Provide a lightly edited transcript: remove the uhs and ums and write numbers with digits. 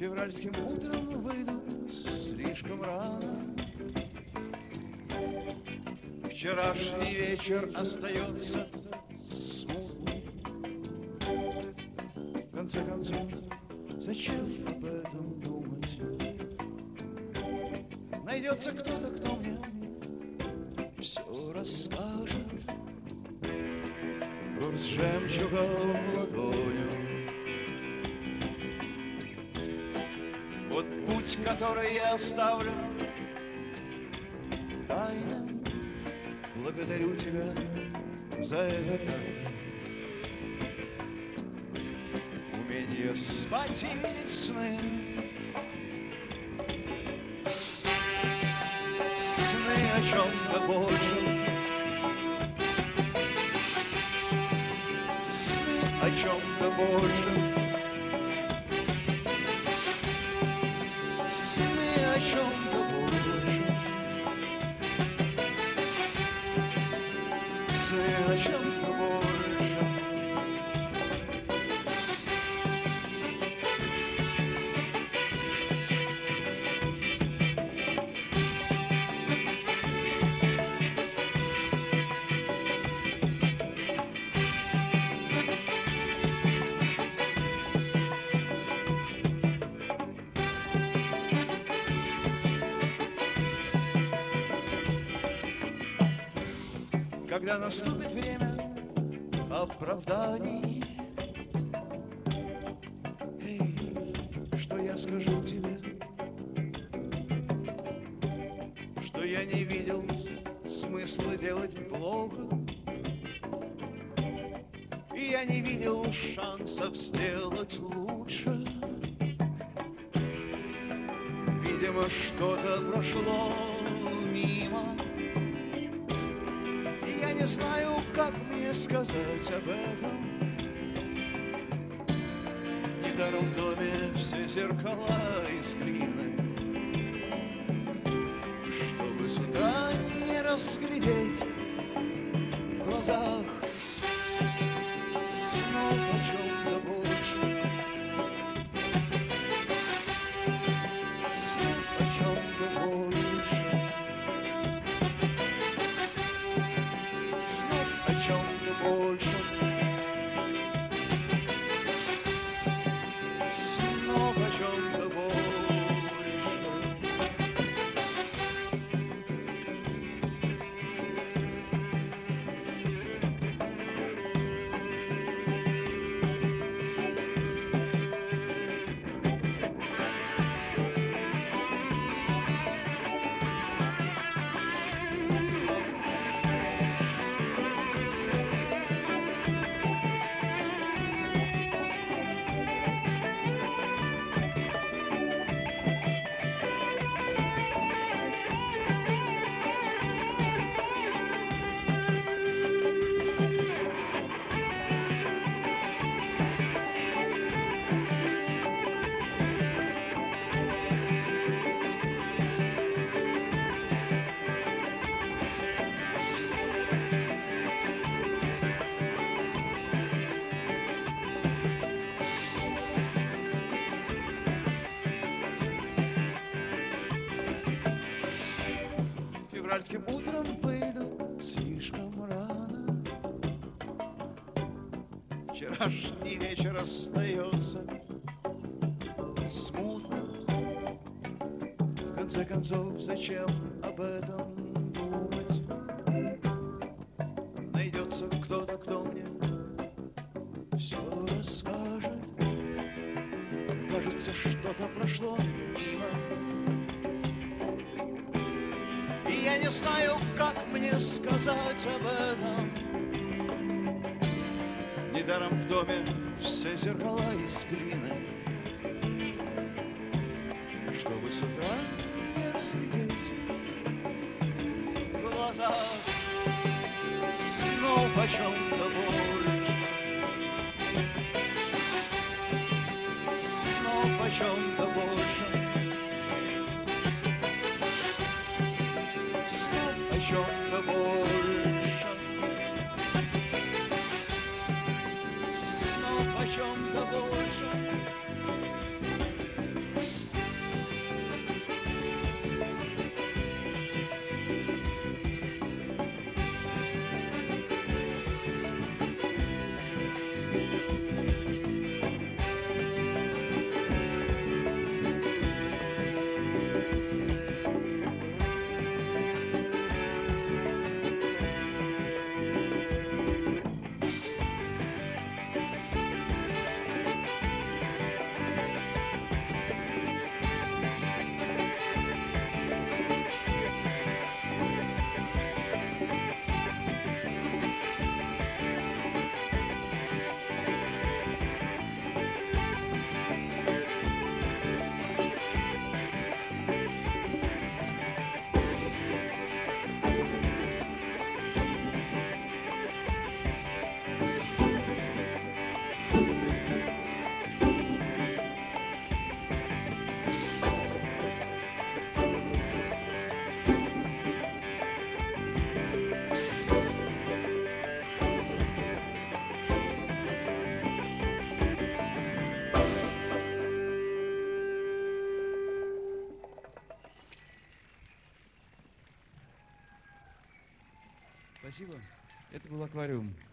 Февральским утром выйду слишком рано. Вчерашний вечер остается смутным. В конце концов, зачем об этом думать? Найдется кто-то, кто мне все расскажет. Горсть жемчуга в ладонях. Вот путь, который я оставлю, тайна. Благодарю тебя за это. Умение спать и видеть сны. Сны о чем-то большем. Сны о чем-то большем. Сны о чем-то большем. Сны о чем-то большем. Когда наступит время оправданий, эй, что я скажу тебе? Что я не видел смысла делать плохо, и я не видел шансов сделать лучше. Видимо, что-то прошло мимо. Я не знаю, как мне сказать об этом. Недаром в доме все зеркала из глины, чтобы с утра не разглядеть в глазах снов о чем-то большем. Снов о чем-то большем. О чем-то большем. Снова о чем-то большем. Февральским утром выйду слишком рано. Вчерашний вечер остается смутным. В конце концов, зачем об этом думать? Найдется кто-то, кто мне все расскажет. Кажется, что-то прошло мимо. И я не знаю, как мне сказать об этом. Недаром в доме все зеркала из глины, чтобы с утра не разглядеть в глазах снов о чем-то больше. Снов о чем-то больше. Снов о чем-то больше. Снов о чем-то больше. Спасибо. Это был аквариум.